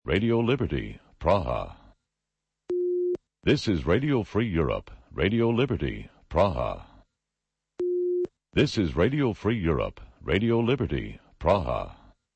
Radio Liberty, Praha. This is Radio Free Europe, Radio Liberty, Praha. This is Radio Free Europe, Radio Liberty, Praha.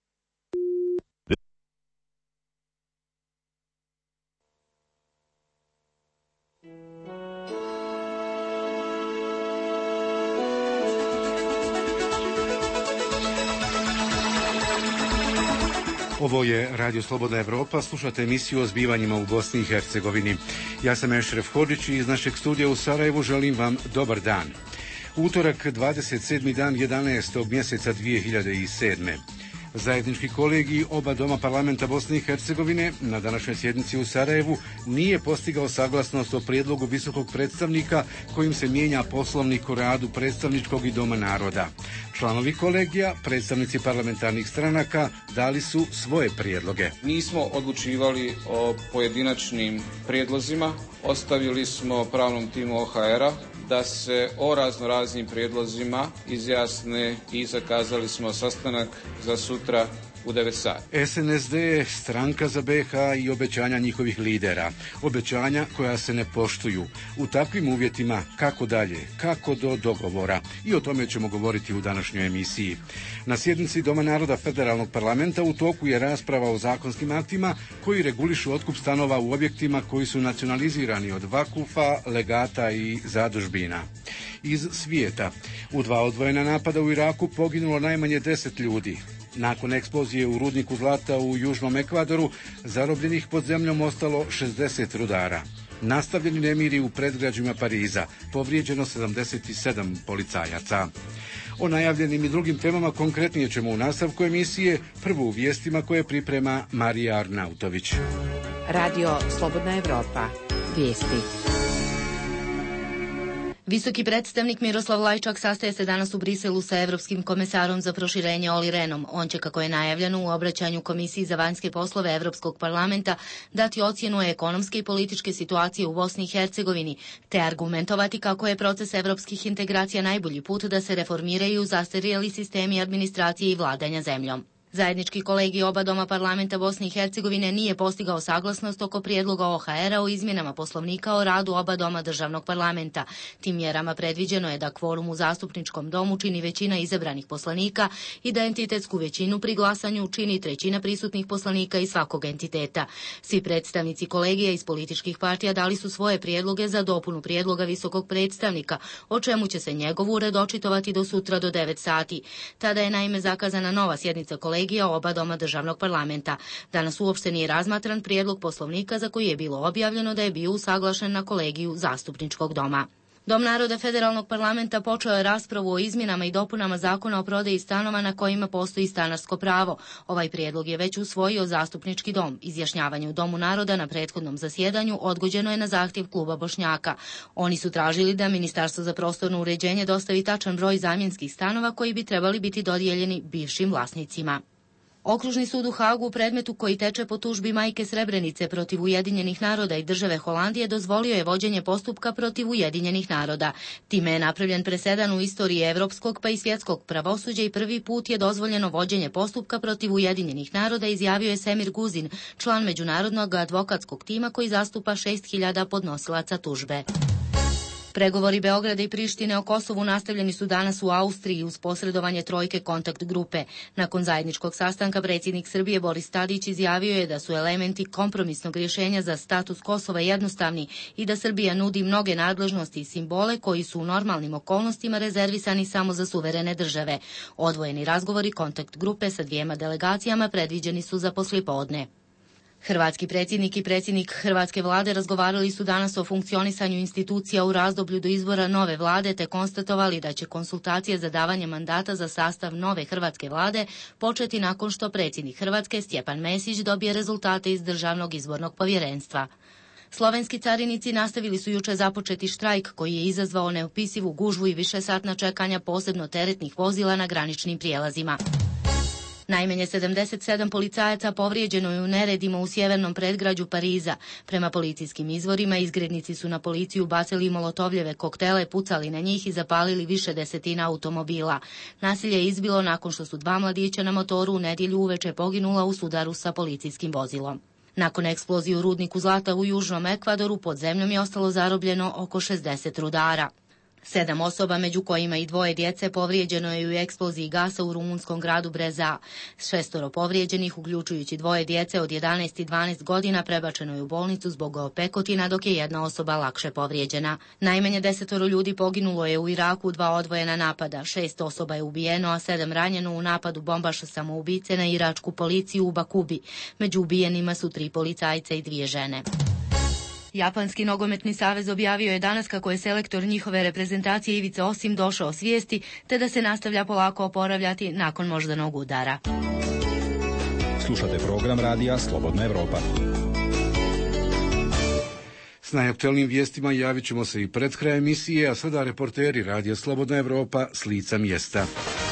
Ovo je Radio Slobodna Evropa, slušate emisiju o zbivanjima u Bosni i Hercegovini. Ja sam Ešref Hodžić i iz našeg studija u Sarajevu želim vam dobar dan. Utorak, 27. dan 11. mjeseca 2007. Zajednički kolegij oba doma parlamenta Bosne i Hercegovine na današnjoj sjednici u Sarajevu nije postigao saglasnost o prijedlogu visokog predstavnika kojim se mijenja poslovnik o radu predstavničkog i doma naroda. Članovi kolegija, predstavnici parlamentarnih stranaka, dali su svoje prijedloge. Nismo odlučivali o pojedinačnim prijedlozima, ostavili smo pravnom timu OHR-a da se o raznoraznim prijedlozima izjasne i zakazali smo sastanak za sutra u 9 sati. SNSD je stranka za BiH i obećanja njihovih lidera. Obećanja koja se ne poštuju. U takvim uvjetima kako dalje, kako do dogovora. I o tome ćemo govoriti u današnjoj emisiji. Na sjednici Doma naroda Federalnog parlamenta u toku je rasprava o zakonskim aktima koji regulišu otkup stanova u objektima koji su nacionalizirani od vakufa, legata i zadužbina. Iz svijeta. U 2 odvojena napada u Iraku poginulo najmanje 10 ljudi. Nakon eksplozije u rudniku zlata u Južnom Ekvadoru, zarobljenih pod zemljom ostalo 60 rudara. Nastavljeni nemiri u predgrađima Pariza, povrijeđeno 77 policajaca. O najavljenim i drugim temama konkretnije ćemo u nastavku emisije, prvo u vijestima koje priprema Marija Arnautović. Radio Slobodna Evropa. Vijesti. Visoki predstavnik Miroslav Lajčak sastaje se danas u Briselu sa Evropskim komesarom za proširenje Olli Rehnom. On će, kako je najavljeno u obraćanju Komisiji za vanjske poslove Evropskog parlamenta, dati ocjenu ekonomske i političke situacije u Bosni i Hercegovini, te argumentovati kako je proces evropskih integracija najbolji put da se reformiraju zastarjeli sistemi administracije i vladanja zemljom. Zajednički kolegij oba doma parlamenta Bosne i Hercegovine nije postigao saglasnost oko prijedloga OHR-a o izmjenama poslovnika o radu oba doma državnog parlamenta. Tim mjerama predviđeno je da kvorum u zastupničkom domu čini većina izabranih poslanika i da entitetsku većinu pri glasanju čini 1/3 prisutnih poslanika iz svakog entiteta. Svi predstavnici kolegija iz političkih partija dali su svoje prijedloge za dopunu prijedloga visokog predstavnika, o čemu će se njegov ured očitovati do sutra do 9 sati. Tada je naime zakazana nova sjednica kolegija oba doma državnog parlamenta. Danas uopšte nije razmatran prijedlog poslovnika za koji je bilo objavljeno da je bio usaglašen na kolegiju zastupničkog doma. Dom naroda Federalnog parlamenta počeo je raspravu o izmjenama i dopunama zakona o prodaji stanova na kojima postoji stanarsko pravo. Ovaj prijedlog je već usvojio zastupnički dom. Izjašnjavanje u Domu naroda na prethodnom zasjedanju odgođeno je na zahtjev kluba Bošnjaka. Oni su tražili da Ministarstvo za prostorno uređenje dostavi tačan broj zamjenskih stanova koji bi trebali biti dodijeljeni bivšim vlasnicima. Okružni sud u Hagu u predmetu koji teče po tužbi majke Srebrenice protiv Ujedinjenih naroda i države Holandije dozvolio je vođenje postupka protiv Ujedinjenih naroda. Time je napravljen presedan u istoriji evropskog pa i svjetskog pravosuđa i prvi put je dozvoljeno vođenje postupka protiv Ujedinjenih naroda, izjavio je Semir Guzin, član međunarodnog advokatskog tima koji zastupa 6.000 podnosilaca tužbe. Pregovori Beograda i Prištine o Kosovu nastavljeni su danas u Austriji uz posredovanje trojke kontakt grupe. Nakon zajedničkog sastanka predsjednik Srbije Boris Tadić izjavio je da su elementi kompromisnog rješenja za status Kosova jednostavni i da Srbija nudi mnoge nadležnosti i simbole koji su u normalnim okolnostima rezervisani samo za suverene države. Odvojeni razgovori kontakt grupe sa 2 delegacijama predviđeni su za poslijepodne. Hrvatski predsjednik i predsjednik hrvatske vlade razgovarali su danas o funkcionisanju institucija u razdoblju do izbora nove vlade te konstatovali da će konsultacije za davanje mandata za sastav nove hrvatske vlade početi nakon što predsjednik Hrvatske Stjepan Mesić dobije rezultate iz Državnog izbornog povjerenstva. Slovenski carinici nastavili su jučer započeti štrajk koji je izazvao neopisivu gužvu i višesatna čekanja posebno teretnih vozila na graničnim prijelazima. Najmanje 77 policajaca povrijeđeno je u neredima u sjevernom predgrađu Pariza. Prema policijskim izvorima, izgrednici su na policiju bacili molotovljeve koktele, pucali na njih i zapalili više desetina automobila. Nasilje je izbilo nakon što su 2 mladića na motoru u nedjelju uveče poginula u sudaru sa policijskim vozilom. Nakon eksplozije u rudniku zlata u Južnom Ekvadoru pod zemljom je ostalo zarobljeno oko 60 rudara. 7 osoba, među kojima i 2 djece, povrijeđeno je u eksploziji gasa u rumunskom gradu Breza. 6 povrijeđenih, uključujući 2 djece od 11 i 12 godina, prebačeno je u bolnicu zbog opekotina, dok je 1 osoba lakše povrijeđena. Najmanje 10 ljudi poginulo je u Iraku u 2 odvojena napada. 6 osoba je ubijeno, a 7 ranjeno u napadu bombaša samoubice na iračku policiju u Bakubi. Među ubijenima su 3 policajca i 2 žene. Japanski nogometni savez objavio je danas kako je selektor njihove reprezentacije Ivica Osim došao svijesti, te da se nastavlja polako oporavljati nakon moždanog udara. Slušate program radija Slobodna Evropa. S najaktuelnijim vijestima javit ćemo se i pred kraj emisije, a sada reporteri radija Slobodna Evropa s lica mjesta.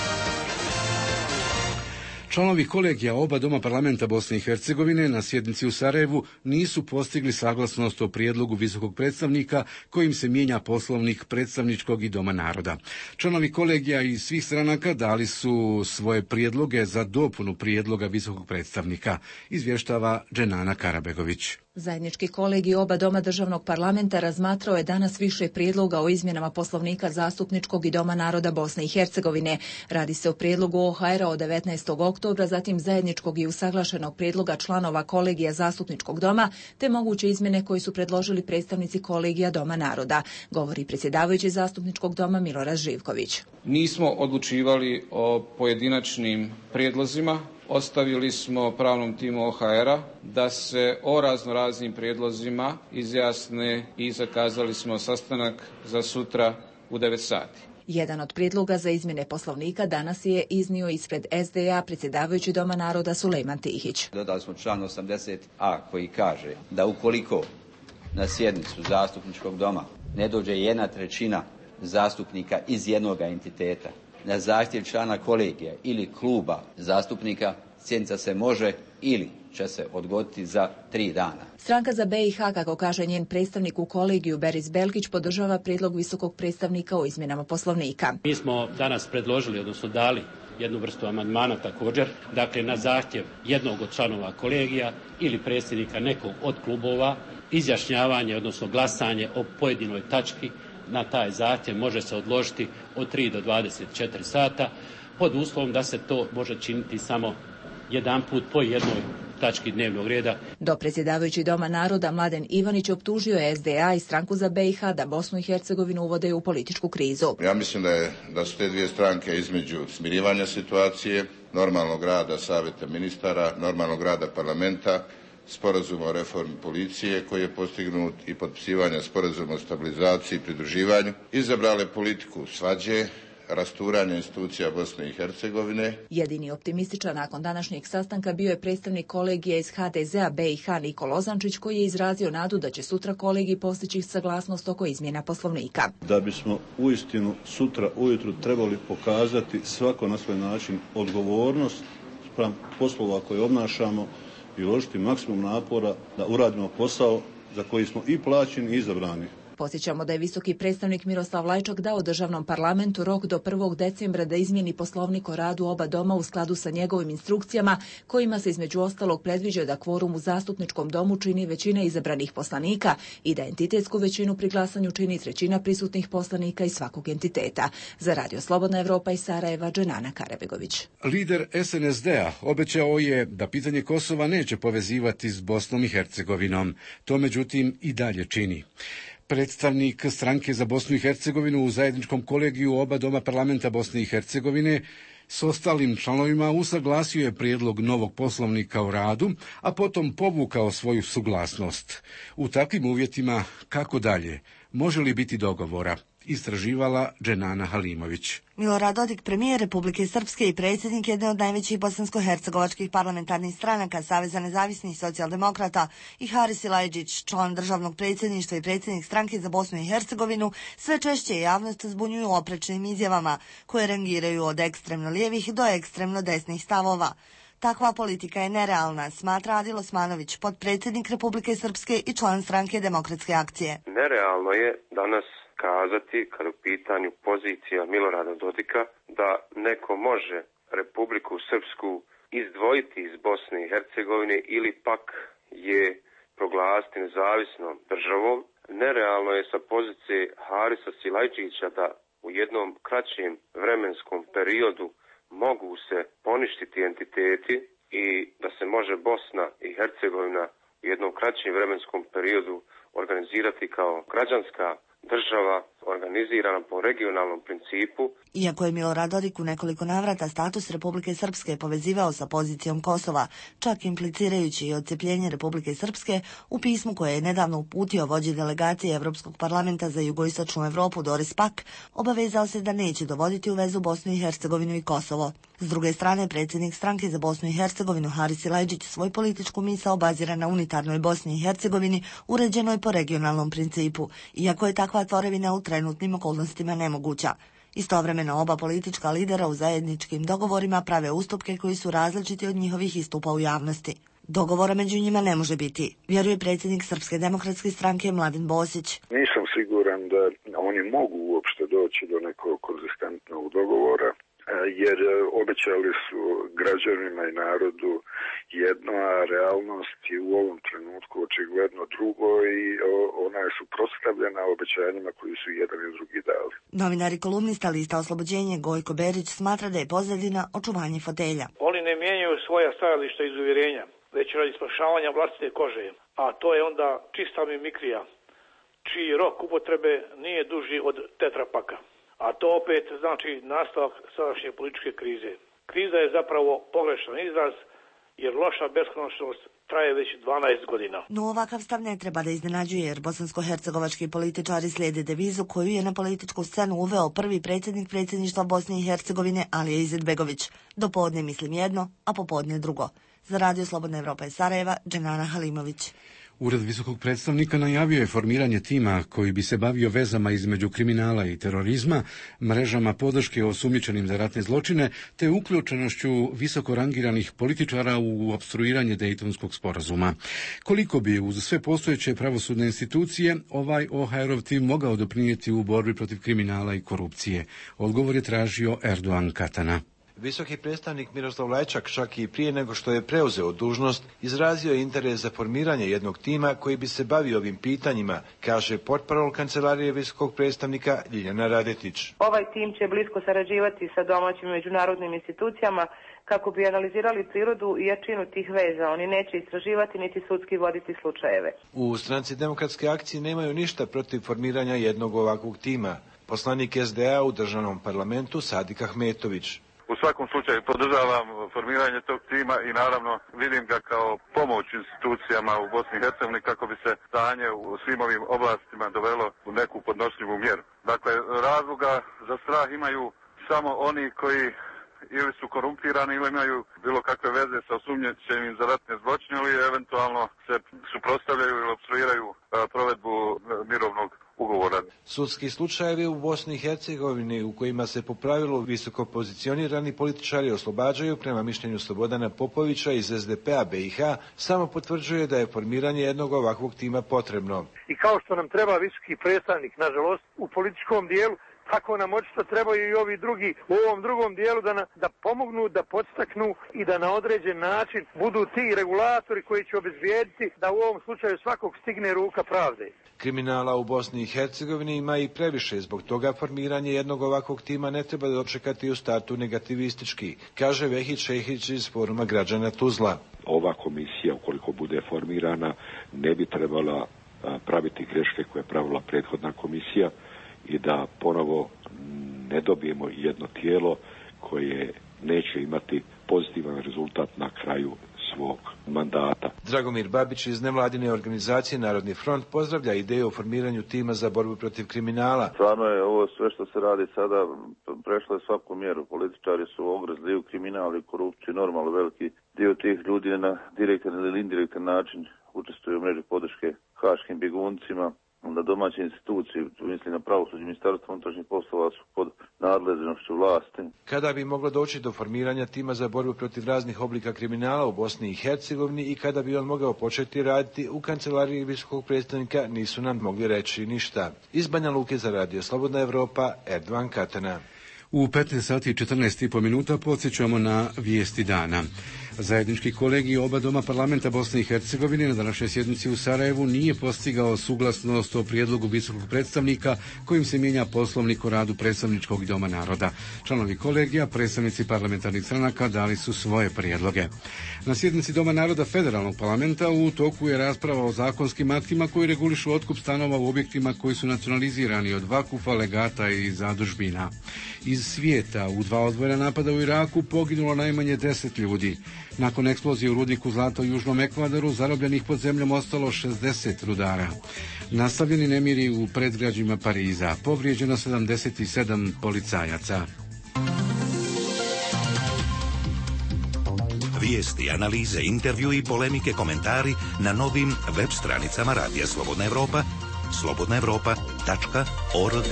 Članovi kolegija oba doma parlamenta Bosne i Hercegovine na sjednici u Sarajevu nisu postigli saglasnost o prijedlogu visokog predstavnika kojim se mijenja poslovnik predstavničkog i doma naroda. Članovi kolegija iz svih stranaka dali su svoje prijedloge za dopunu prijedloga visokog predstavnika, izvještava Dženana Karabegović. Zajednički kolegij oba doma državnog parlamenta razmatrao je danas više prijedloga o izmjenama poslovnika zastupničkog i doma naroda Bosne i Hercegovine. Radi se o prijedlogu OHR-a od 19. oktobra, zatim zajedničkog i usaglašenog prijedloga članova kolegija zastupničkog doma, te moguće izmjene koje su predložili predstavnici kolegija doma naroda, govori predsjedavajući zastupničkog doma Milorad Živković. Nismo odlučivali o pojedinačnim prijedlozima. Ostavili smo pravnom timu OHR-a da se o raznoraznim prijedlozima izjasne i zakazali smo sastanak za sutra u 9 sati. Jedan od prijedloga za izmjene poslovnika danas je iznio ispred SDA predsjedavajući doma naroda Sulejman Tihić. Dodali smo član 80a koji kaže da ukoliko na sjednicu zastupničkog doma ne dođe 1/3 zastupnika iz jednog entiteta, na zahtjev člana kolegija ili kluba zastupnika, sjednica se može ili će se odgoditi za 3 dana. Stranka za BiH, kako kaže njen predstavnik u kolegiju Beris Belkić, podržava prijedlog visokog predstavnika o izmjenama poslovnika. Mi smo danas predložili, odnosno dali jednu vrstu amandmana također, dakle na zahtjev jednog od članova kolegija ili predsjednika nekog od klubova, izjašnjavanje, odnosno glasanje o pojedinoj tački na taj zahtjev može se odložiti od 3 do 24 sata, pod uslovom da se to može činiti samo jedanput po jednoj tački dnevnog reda. Dopredsjedavajući doma naroda Mladen Ivanić optužio je SDA i stranku za BiH da Bosnu i Hercegovinu uvode u političku krizu. Ja mislim da su te dvije stranke između smirivanja situacije, normalnog rada savjeta ministara, normalnog rada parlamenta, sporazuma o reformi policije koji je postignut i potpisivanja sporazuma o stabilizaciji i pridruživanju, izabrale politiku svađe, rasturanja institucija Bosne i Hercegovine. Jedini optimističan nakon današnjeg sastanka bio je predstavnik kolegija iz HDZ-a BiH Nikola Ozančić, koji je izrazio nadu da će sutra kolegij postići saglasnost oko izmjena poslovnika. Da bismo uistinu sutra ujutru trebali pokazati svako na svoj način odgovornost spram poslova koje obnašamo i uložiti maksimum napora da uradimo posao za koji smo i plaćeni i izabrani. Podsjećamo da je visoki predstavnik Miroslav Lajčak dao državnom parlamentu rok do 1. decembra da izmijeni poslovnik o radu oba doma u skladu sa njegovim instrukcijama, kojima se između ostalog predviđa da kvorum u zastupničkom domu čini većina izabranih poslanika i da entitetsku većinu pri glasanju čini 1/3 prisutnih poslanika iz svakog entiteta. Za Radio Slobodna Evropa iz Sarajeva, Dženana Karabegović. Lider SNSD-a obećao je da pitanje Kosova neće povezivati s Bosnom i Hercegovinom. To međutim i dalje čini. Predstavnik stranke za Bosnu i Hercegovinu u zajedničkom kolegiju oba doma parlamenta Bosne i Hercegovine s ostalim članovima usaglasio je prijedlog novog poslovnika o radu, a potom povukao svoju suglasnost. U takvim uvjetima kako dalje? Može li biti dogovora? Istraživala Dženana Halimović. Milorad Dodik, premijer Republike Srpske i predsjednik jedne od najvećih bosansko-hercegovačkih parlamentarnih stranaka Saveza nezavisnih socijaldemokrata, i Haris Ilajđić, član državnog predsjedništva i predsjednik stranke za Bosnu i Hercegovinu, sve češće javnost zbunjuju oprečnim izjavama koje rangiraju od ekstremno lijevih do ekstremno desnih stavova. Takva politika je nerealna, smatra Adil Osmanović, potpredsjednik Republike Srpske i član stranke Demokratske akcije. Nerealno je danas kazati, kada u pitanju pozicija Milorada Dodika, da neko može Republiku Srpsku izdvojiti iz Bosne i Hercegovine ili pak je proglasiti nezavisnom državom. Nerealno je sa pozicije Harisa Silajđića da u jednom kraćem vremenskom periodu mogu se poništiti entiteti i da se može Bosna i Hercegovina u jednom kraćem vremenskom periodu organizirati kao građanska država organizirana po regionalnom principu. Iako je Milorad Dodik u nekoliko navrata status Republike Srpske povezivao sa pozicijom Kosova, čak implicirajući i odcepljenje Republike Srpske, u pismu koje je nedavno uputio vođi delegacije Evropskog parlamenta za jugoistočnu Evropu Doris Pack, obavezao se da neće dovoditi u vezu Bosnu i Hercegovinu i Kosovo. S druge strane, predsjednik stranke za Bosnu i Hercegovinu Haris Silajđić svoj političku misao bazira na unitarnoj Bosni i Hercegovini uređenoj po regionalnom principu, iako je takva tvorevina u trenutnim okolnostima nemoguća. Istovremeno oba politička lidera u zajedničkim dogovorima prave ustupke koji su različiti od njihovih istupa u javnosti. Dogovora među njima ne može biti, vjeruje predsjednik Srpske demokratske stranke Mladen Bosić. Nisam siguran da oni mogu uopšte doći do nekog konzistentnog dogovora, jer obećali su građanima i narodu jedno, a realnost je u ovom trenutku očigledno drugo i ona je suprotstavljena obećanjima koji su jedan i drugi dali. Novinar i kolumnista lista Oslobođenje Gojko Berić smatra da je pozadina očuvanje fotelja. Oni ne mijenjaju svoja stajališta iz uvjerenja, već radi spašavanja vlastite kože, a to je onda čista mimikrija, čiji rok upotrebe nije duži od tetrapaka. A to opet znači nastavak sadašnje političke krize. Kriza je zapravo pogrešan izraz, jer loša beskonačnost traje već 12 godina. No ovakav stav ne treba da iznenađuje, jer bosansko-hercegovački političari slijede devizu koju je na političku scenu uveo prvi predsjednik predsjedništva Bosne i Hercegovine Alija Izetbegović. Do podne mislim jedno, a popodne drugo. Za Radio Slobodna Evropa iz Sarajeva, Dženana Halimović. Ured visokog predstavnika najavio je formiranje tima koji bi se bavio vezama između kriminala i terorizma, mrežama podrške osumnjičenim za ratne zločine, te uključenošću visoko rangiranih političara u opstruiranje Dejtonskog sporazuma. Koliko bi uz sve postojeće pravosudne institucije ovaj OHR-ov tim mogao doprinijeti u borbi protiv kriminala i korupcije? Odgovor je tražio Erdogan Katana. Visoki predstavnik Miroslav Lajčak čak i prije nego što je preuzeo dužnost izrazio je interes za formiranje jednog tima koji bi se bavio ovim pitanjima, kaže portparol kancelarije visokog predstavnika Ljiljana Radetić. Ovaj tim će blisko sarađivati sa domaćim međunarodnim institucijama kako bi analizirali prirodu i jačinu tih veza. Oni neće istraživati niti sudski voditi slučajeve. U Stranci demokratske akcije nemaju ništa protiv formiranja jednog ovakvog tima. Poslanik SDA u državnom parlamentu Sadik Ahmetović. U svakom slučaju podržavam formiranje tog tima i naravno vidim ga kao pomoć institucijama u Bosni i Hercegovini kako bi se stanje u svim ovim oblastima dovelo u neku podnošljivu mjeru. Dakle, razloga za strah imaju samo oni koji ili su korumpirani ili imaju bilo kakve veze sa osumnjičenim za ratne zločine ili eventualno se suprotstavljaju ili opstruiraju provedbu mirovnog ugovora. Sudski slučajevi u Bosni i Hercegovini u kojima se po pravilu visoko pozicionirani političari oslobađaju prema mišljenju Slobodana Popovića iz SDP-a BiH samo potvrđuje da je formiranje jednog ovakvog tima potrebno. I kao što nam treba visoki predstavnik, nažalost, u političkom dijelu, tako nam očito trebaju i ovi drugi u ovom drugom dijelu da pomognu, da podstaknu i da na određen način budu ti regulatori koji će obezbijediti da u ovom slučaju svakog stigne ruka pravde. Kriminala u Bosni i Hercegovini ima i previše, zbog toga formiranje jednog ovakvog tima ne treba dočekati u startu negativistički, kaže Vehić Šehić iz Foruma građana Tuzla. Ova komisija, ukoliko bude formirana, ne bi trebala praviti greške koje je pravila prethodna komisija i da ponovo ne dobijemo jedno tijelo koje neće imati pozitivan rezultat na kraju svog mandata. Dragomir Babić iz nevladine organizacije Narodni front pozdravlja ideju o formiranju tima za borbu protiv kriminala. Stvarno je ovo sve što se radi sada prešlo je svaku mjeru. Političari su ogrezli u kriminal i korupciju. Normalno veliki dio tih ljudi na direktan ili indirektan način učestvuju u mreži podrške haškim bjeguncima. Onda domaće institucije, mislim na pravosuđe, Ministarstvo unutrašnjih poslova su pod nadležnošću vlasti. Kada bi moglo doći do formiranja tima za borbu protiv raznih oblika kriminala u Bosni i Hercegovini i kada bi on mogao početi raditi u kancelariji visokog predstavnika, nisu nam mogli reći ništa. Iz Banja Luke za Radio Slobodna Evropa, Erdogan Katana. U 15 sati i 14,5 minuta podsjećamo na vijesti dana. Zajednički kolegij oba doma parlamenta Bosne i Hercegovine na današnjoj sjednici u Sarajevu nije postigao suglasnost o prijedlogu visokog predstavnika kojim se mijenja poslovnik o radu predstavničkog doma naroda. Članovi kolegija, predstavnici parlamentarnih stranaka dali su svoje prijedloge. Na sjednici Doma naroda Federalnog parlamenta u toku je rasprava o zakonskim aktima koji regulišu otkup stanova u objektima koji su nacionalizirani od vakufa, legata i zadužbina. Iz svijeta u 2 odvojena napada u Iraku poginulo najmanje 10 ljudi. Nakon eksplozije u rudniku zlata u Južnom Ekvadoru zarobljenih pod zemljom ostalo 60 rudara. Nastavljeni nemiri u predgrađima Pariza, povrijeđeno 77 policajaca. Vijesti, analize, intervju i polemike, komentari na novim web stranicama Radija Slobodna Evropa, slobodnaevropa.org.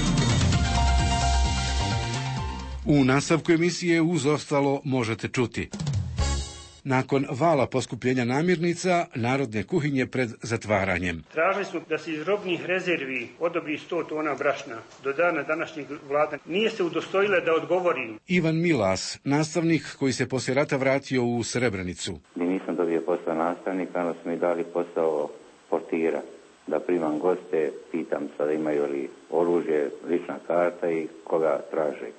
U nastavku emisije uz ostalo možete čuti. Nakon vala poskupljenja namirnica, narodne kuhinje pred zatvaranjem. Tražili su da se iz robnih rezervi odobri 100 tona brašna. Do dana današnjeg vlada nije se udostojila da odgovori. Ivan Milas, nastavnik koji se poslije rata vratio u Srebrenicu. Nisam dobio posao nastavnika, ali su mi dali posao portira. Da primam goste, pitam sada imaju li oružje, lična karta i koga traže.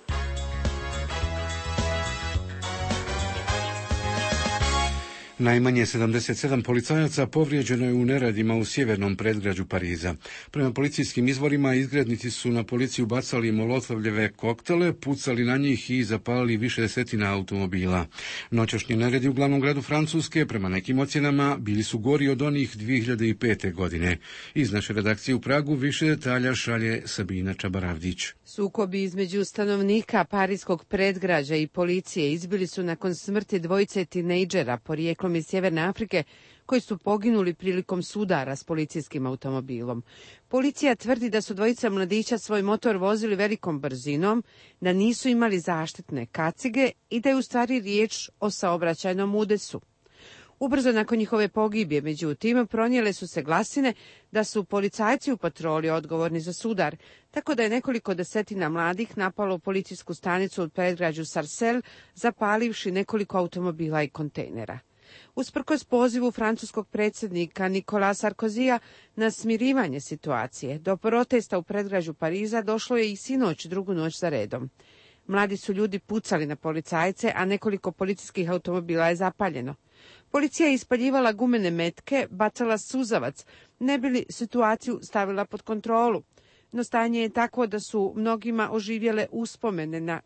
Najmanje 77 policajaca povrijeđeno je u neredima u sjevernom predgrađu Pariza. Prema policijskim izvorima, izgrednici su na policiju bacali molotovljeve koktele, pucali na njih i zapalili više desetina automobila. Noćašnji neredi u glavnom gradu Francuske, prema nekim ocjenama, bili su gori od onih 2005. godine. Iz naše redakcije u Pragu više detalja šalje Sabina Čabaravdić. Sukobi između stanovnika parijskog predgrađa i policije izbili su nakon smrti dvojice tinejdžera porijeklom iz Sjeverne Afrike koji su poginuli prilikom sudara s policijskim automobilom. Policija tvrdi da su dvojica mladića svoj motor vozili velikom brzinom, da nisu imali zaštitne kacige i da je u stvari riječ o saobraćajnom udesu. Ubrzo nakon njihove pogibije, međutim, pronijele su se glasine da su policajci u patroli odgovorni za sudar, tako da je nekoliko desetina mladih napalo policijsku stanicu u predgrađu Sarcelles, zapalivši nekoliko automobila i kontejnera. Usprkos pozivu francuskog predsjednika Nicolas Sarkozija na smirivanje situacije, do protesta u predgrađu Pariza došlo je i sinoć, drugu noć za redom. Mladi su ljudi pucali na policajce, a nekoliko policijskih automobila je zapaljeno. Policija je ispaljivala gumene metke, bacala suzavac, ne bi li situaciju stavila pod kontrolu. No stanje je takvo da su mnogima oživjele uspomene na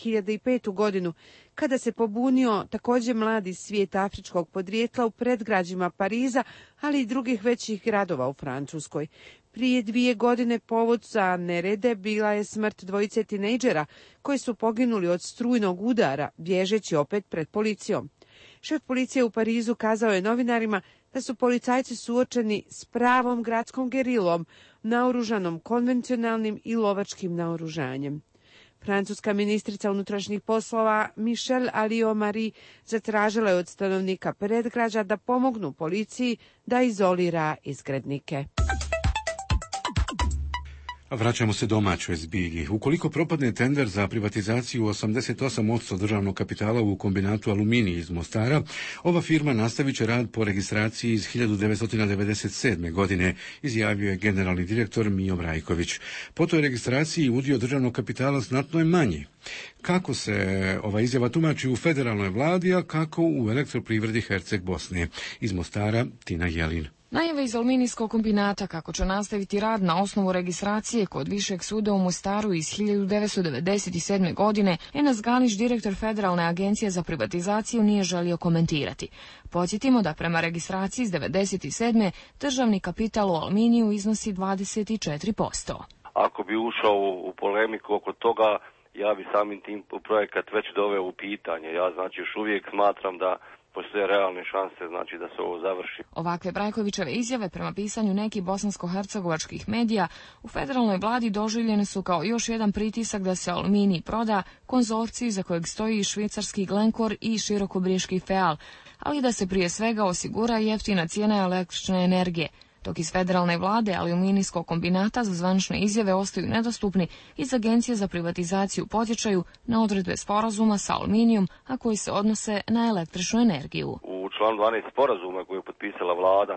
2005. godinu, kada se pobunio također mladi svijet afričkog podrijetla u predgrađima Pariza, ali i drugih većih gradova u Francuskoj. Prije 2 godine povod za nerede bila je smrt dvojice tinejdžera koji su poginuli od strujnog udara, bježeći opet pred policijom. Šef policije u Parizu kazao je novinarima da su policajci suočeni s pravom gradskom gerilom, naoružanom konvencionalnim i lovačkim naoružanjem. Francuska ministrica unutrašnjih poslova Michelle Alliot-Marie zatražila je od stanovnika predgrađa da pomognu policiji da izolira izgrednike. Vraćamo se domaćoj zbilji. Ukoliko propadne tender za privatizaciju 88% državnog kapitala u kombinatu Aluminij iz Mostara, ova firma nastavit će rad po registraciji iz 1997. godine, izjavio je generalni direktor Mijo Vrajković. Po toj registraciji udio državnog kapitala znatno je manji. Kako se ova izjava tumači u federalnoj vladi, a kako u elektroprivredi Herceg Bosne? Iz Mostara Tina Jelin. Najave iz Aluminijskog kombinata kako će nastaviti rad na osnovu registracije kod Višeg suda u Mostaru iz 1997. godine, Enas Ganić, direktor Federalne agencije za privatizaciju, nije želio komentirati. Podsjetimo da prema registraciji iz 1997. državni kapital u Aluminiju iznosi 24%. Ako bi ušao u polemiku oko toga, ja bi samim tim projekat već doveo u pitanje. Ja znači još uvijek smatram da postoje realne šanse, znači da se ovo završi. Ovakve Brajkovićeve izjave, prema pisanju nekih bosansko-hercegovačkih medija, u federalnoj vladi doživljene su kao još jedan pritisak da se Aluminij proda konzorciji za kojeg stoji i švicarski Glencore i širokobriješki Feal, ali da se prije svega osigura jeftina cijena električne energije. dok iz federalne vlade aluminijskog kombinata za zvanične izjave ostaju nedostupni, iz Agencije za privatizaciju podsjećaju na odredbe sporazuma sa Aluminijom, a koji se odnose na električnu energiju. U članu 12 sporazuma koji je potpisala vlada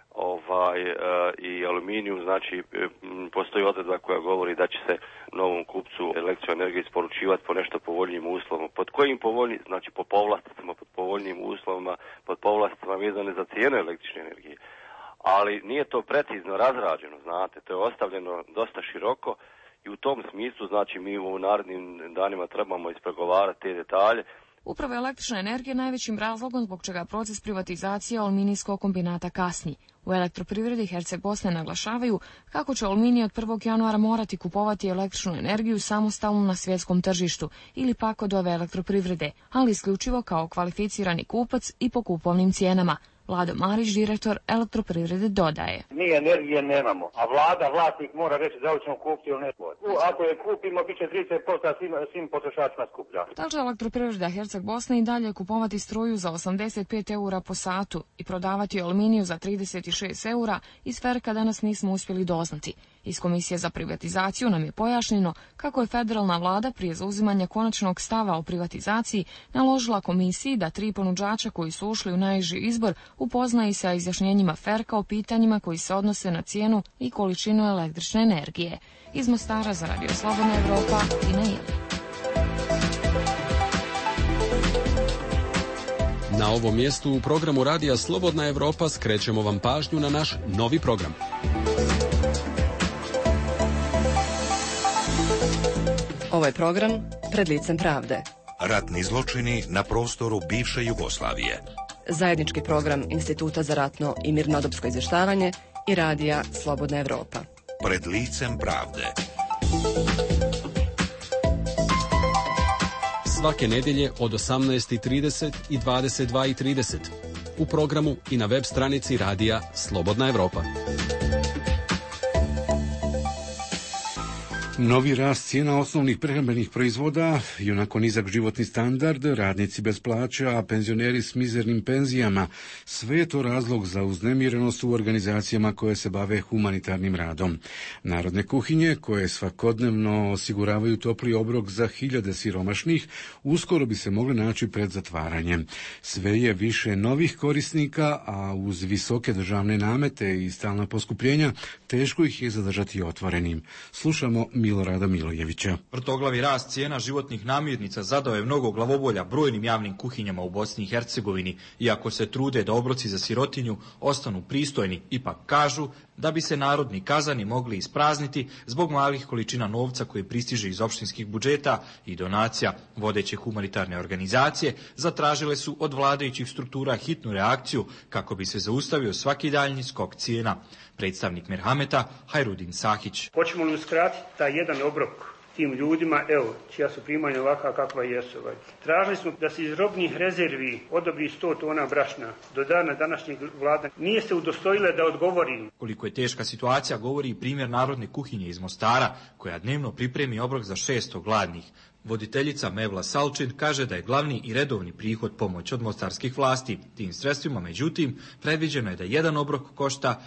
i Aluminiju, znači postoji odredba koja govori da će se novom kupcu električne energije isporučivati po nešto povoljnijim uslovima. Pod kojim povoljnijim? Znači po povlasticama, pod povoljnijim uslovima, pod povlasticama vezane za cijenu električne energije. Ali nije to precizno razrađeno, znate, to je ostavljeno dosta široko i u tom smislu, znači mi u narednim danima trebamo ispregovarati te detalje. Upravo električna energija je najvećim razlogom zbog čega proces privatizacije aluminijskog kombinata kasni. U Elektroprivredi Herceg-Bosne naglašavaju kako će Aluminij od 1. januara morati kupovati električnu energiju samostalno na svjetskom tržištu ili pak od ove elektroprivrede, ali isključivo kao kvalificirani kupac i po kupovnim cijenama. Vlado Marić, direktor Elektroprivrede, dodaje. Mi energije nemamo, a vlasnik mora reći da li ćemo kupiti ili ne. Ako je kupimo, bit će 30% svim potrošačima skuplja. Da će Elektroprivreda Herceg-Bosne i dalje kupovati struju za 85 eura po satu i prodavati aluminiju za 36 eura, iz Ferka danas nismo uspjeli doznati. Iz Komisije za privatizaciju nam je pojašnjeno kako je federalna vlada prije zauzimanja konačnog stava o privatizaciji naložila komisiji da 3 ponuđača koji su ušli u najniži izbor upoznaju sa izjašnjenjima Ferka o pitanjima koji se odnose na cijenu i količinu električne energije. Iz Mostara za Radio Slobodna Evropa, Tina Ili. Na ovom mjestu u programu Radija Slobodna Evropa skrećemo vam pažnju na naš novi program. Ovaj program pred licem pravde. Ratni zločini na prostoru bivše Jugoslavije. Zajednički program Instituta za ratno i mirnodopsko izvještavanje i Radija Slobodna Evropa. Pred licem pravde. Svake nedjelje od 18:30 i 22:30. U programu i na web stranici Radija Slobodna Evropa. Novi rast cijena osnovnih prehrambenih proizvoda, ionako nizak životni standard, radnici bez plaća, a penzioneri s mizernim penzijama, sve je to razlog za uznemirenost u organizacijama koje se bave humanitarnim radom. Narodne kuhinje, koje svakodnevno osiguravaju topli obrok za hiljade siromašnih, uskoro bi se mogle naći pred zatvaranjem. Sve je više novih korisnika, a uz visoke državne namete i stalna poskupljenja, teško ih je zadržati otvorenim. Slušamo Milorada Milojevića. Vrtoglavi rast cijena životnih namirnica zadao je mnogo glavobolja brojnim javnim kuhinjama u Bosni i Hercegovini. Iako se trude da obroci za sirotinju ostanu pristojni, ipak kažu da bi se narodni kazani mogli isprazniti zbog malih količina novca koje pristiže iz opštinskih budžeta i donacija. Vodeće humanitarne organizacije zatražile su od vladajućih struktura hitnu reakciju kako bi se zaustavio svaki daljnji skok cijena. Predstavnik Merhameta, Hajrudin Sahić. Hoćemo li uskratiti taj jedan obrok tim ljudima, evo, čija su primanja ovakva kakva jesu. Tražili smo da se iz robnih rezervi odobri 100 tona brašna. Do dana današnjeg vlada nije se udostojila da odgovori. Koliko je teška situacija govori i primjer Narodne kuhinje iz Mostara, koja dnevno pripremi obrok za 600 gladnih. Voditeljica Mevla Salčin kaže da je glavni i redovni prihod pomoć od mostarskih vlasti. Tim sredstvima, međutim, predviđeno je da jedan obrok košta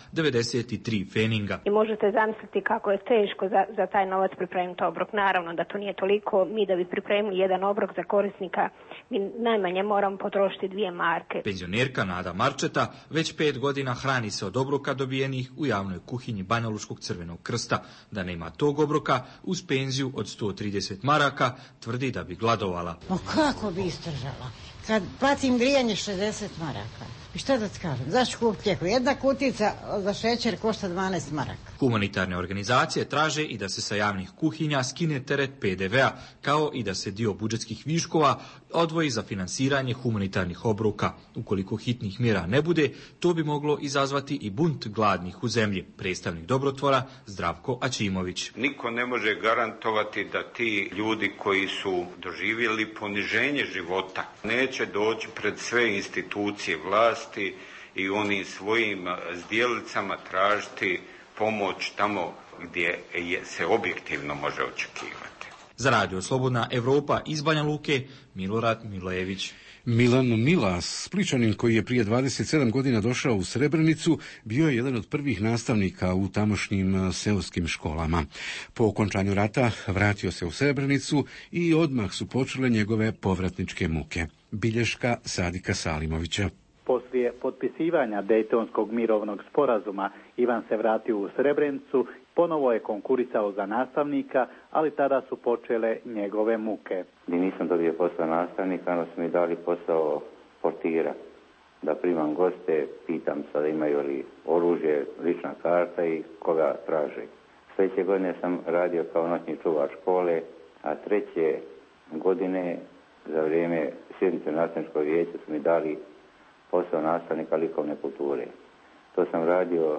93 feninga. I možete zamisliti kako je teško za taj novac pripremiti obrok. Naravno da to nije toliko. Mi da bi pripremili jedan obrok za korisnika, mi najmanje moramo potrošiti 2 marke. Penzionerka Nada Marčeta već 5 godina hrani se od obroka dobijenih u javnoj kuhinji Banjalučkog Crvenog krsta. Da nema tog obroka, uz penziju od 130 maraka, tvrdi da bi gladovala. Ma kako bi izdržala? Kad platim grijanje 60 maraka. I šta da ti kažem? Zašto kupiti lijeko? Jedna kutica za šećer košta 12 maraka. Humanitarne organizacije traže i da se sa javnih kuhinja skine teret PDV-a, kao i da se dio budžetskih viškova odvoji za finansiranje humanitarnih obroka. Ukoliko hitnih mjera ne bude, to bi moglo izazvati i bunt gladnih u zemlji. Predstavnik Dobrotvora Zdravko Ačimović. Niko ne može garantovati da ti ljudi koji su doživjeli poniženje života neće doći pred sve institucije vlasti i onim svojim zdjelicama tražiti pomoć tamo gdje se objektivno može očekivati. Za Radio Slobodna Evropa iz Banja Luke, Milorad Milojević. Milan Milas, Spličanin koji je prije 27 godina došao u Srebrenicu, bio je jedan od prvih nastavnika u tamošnjim seoskim školama. Po okončanju rata vratio se u Srebrenicu i odmah su počele njegove povratničke muke. Bilješka Sadika Salimovića. Poslije potpisivanja Dejtonskog mirovnog sporazuma Ivan se vratio u Srebrenicu, ponovo je konkurisao za nastavnika, ali tada su počele njegove muke. Nisam dobio posao nastavnika, onda su mi dali posao portira. Da primam goste, pitam sada imaju li oružje, lična karta i koga traže. Sljedeće godine sam radio kao noćni čuvar škole, a treće godine za vrijeme sjednice nastavničkog vijeća su mi dali posao nastavnika likovne kulture. To sam radio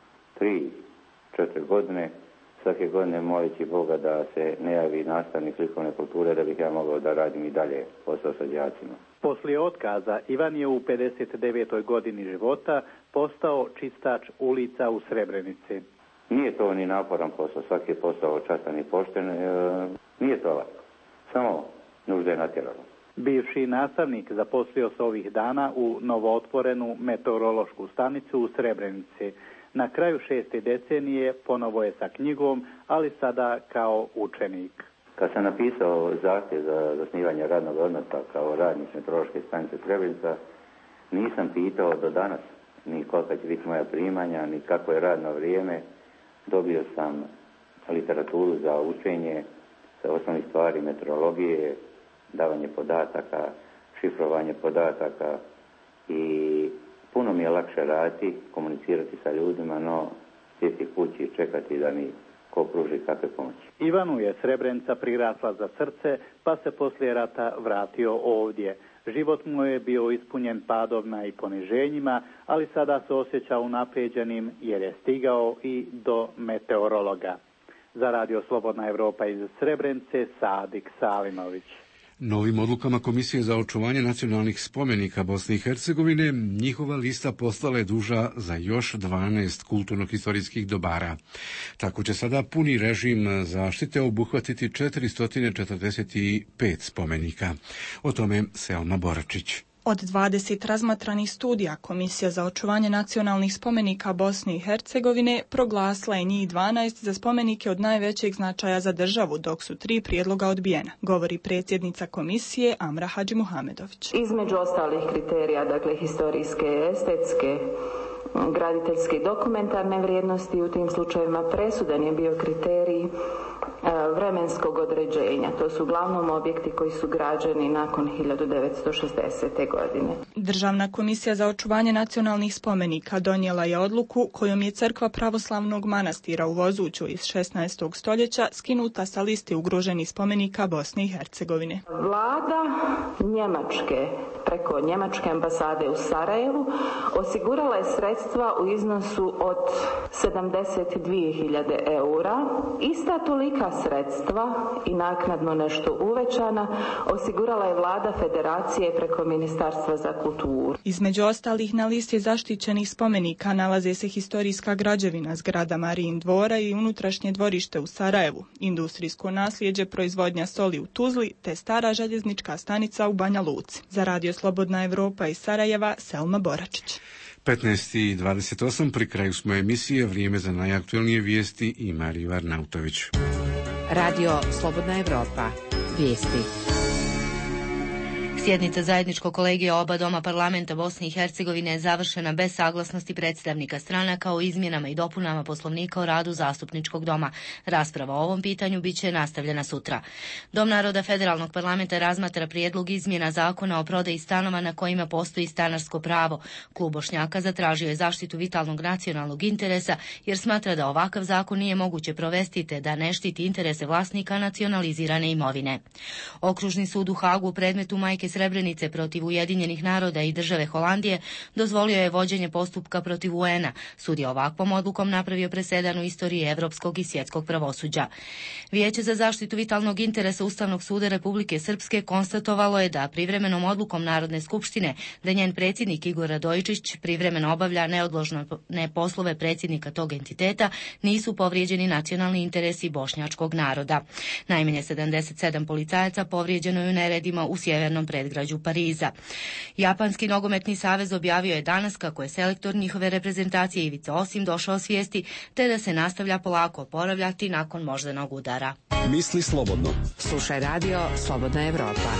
3-4 godine, svake godine moleći Boga da se ne javi nastavnik likovne kulture, da bih ja mogao da radim i dalje posao sa đacima. Poslije otkaza Ivan je u 59. godini života postao čistač ulica u Srebrenici. Nije to ni naporan posao, svaki je posao častan i pošten, nije to lako, samo nužda je natjerala. Bivši nastavnik zaposlio se ovih dana u novootvorenu meteorološku stanicu u Srebrenici. Na kraju 6. decenije ponovo je sa knjigom, ali sada kao učenik. Kad sam napisao zahtjev za zasnivanje radnog odnosa kao radnik meteorološke stanice Srebrenica, nisam pitao do danas ni kolika će biti moja primanja, ni kako je radno vrijeme. Dobio sam literaturu za učenje sa osnovnih stvari meteorologije, davanje podataka, šifrovanje podataka i puno mi je lakše raditi, komunicirati sa ljudima, no sjeti kući i čekati da mi ko pruži kakve pomoći. Ivanu je Srebrenica prirasla za srce, pa se poslije rata vratio ovdje. Život mu je bio ispunjen padovima i poniženjima, ali sada se osjeća unaprijeđenim jer je stigao i do meteorologa. Za Radio Slobodna Evropa iz Srebrenice, Sadik Salimović. Novim odlukama Komisije za očuvanje nacionalnih spomenika Bosne i Hercegovine njihova lista postala je duža za još 12 kulturno-historijskih dobara. Tako će sada puni režim zaštite obuhvatiti 445 spomenika. O tome Selma Boračić. Od 20 razmatranih studija Komisija za očuvanje nacionalnih spomenika Bosne i Hercegovine proglasila je njih 12 za spomenike od najvećeg značaja za državu, dok su 3 prijedloga odbijena, govori predsjednica komisije Amra Hadžimuhamedović. Između ostalih kriterija, dakle historijske, estetske, graditeljske i dokumentarne vrijednosti, u tim slučajevima presudan je bio kriterij vremenskog određenja. To su uglavnom objekti koji su građeni nakon 1960. godine. Državna komisija za očuvanje nacionalnih spomenika donijela je odluku kojom je crkva pravoslavnog manastira u Vozuću iz 16. stoljeća skinuta sa liste ugroženih spomenika Bosne i Hercegovine. Vlada Njemačke preko Njemačke ambasade u Sarajevu osigurala je sredstva u iznosu od 72.000 eura. Ista tolika sredstva i naknadno nešto uvećana osigurala je vlada Federacije preko Ministarstva za kulturu. Između ostalih na listi zaštićenih spomenika nalaze se historijska građevina zgrada Marijin dvora i unutrašnje dvorište u Sarajevu, industrijsko nasljeđe, proizvodnja soli u Tuzli te stara željeznička stanica u Banja Luci. Za Radio Slobodna Evropa iz Sarajeva, Selma Boračić. 15:28, pri kraju smo emisije, vrijeme za najaktualnije vijesti i Mariju Arnautović. Radio Slobodna Evropa, vijesti. Sjednica zajedničkog kolegija oba doma parlamenta Bosne i Hercegovine je završena bez saglasnosti predstavnika stranaka o izmjenama i dopunama Poslovnika o radu zastupničkog doma. Rasprava o ovom pitanju bit će nastavljena sutra. Dom naroda Federalnog parlamenta razmatra prijedlog izmjena zakona o prodaji stanova na kojima postoji stanarsko pravo. Klub Bošnjaka zatražio je zaštitu vitalnog nacionalnog interesa jer smatra da ovakav zakon nije moguće provesti te da ne štiti interese vlasnika nacionalizirane imovine. Okružni sud u Hagu u predmetu majke Srebrenice protiv Ujedinjenih naroda i države Holandije dozvolio je vođenje postupka protiv UN-a. Sud je ovakvom odlukom napravio presedan u istoriji evropskog i svjetskog pravosuđa. Vijeće za zaštitu vitalnog interesa Ustavnog suda Republike Srpske konstatovalo je da privremenom odlukom Narodne skupštine da njen predsjednik Igor Radojičić privremeno obavlja neodložne poslove predsjednika tog entiteta nisu povrijeđeni nacionalni interesi bošnjačkog naroda. Najmanje 77 policajaca povrijeđeno je u neredima u sjevernom predgrađu predgrađu Pariza. Japanski nogometni savez objavio je danas kako je selektor njihove reprezentacije Ivica Osim došao svijesti, te da se nastavlja polako oporavljati nakon moždanog udara. Misli slobodno. Slušaj radio Slobodna Evropa.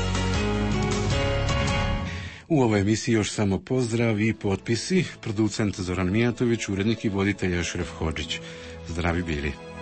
U ovoj emisiji još samo pozdrav i potpisi. Producent Zoran Mijatović, urednik i voditelj Ašref Hodžić. Zdravi bili.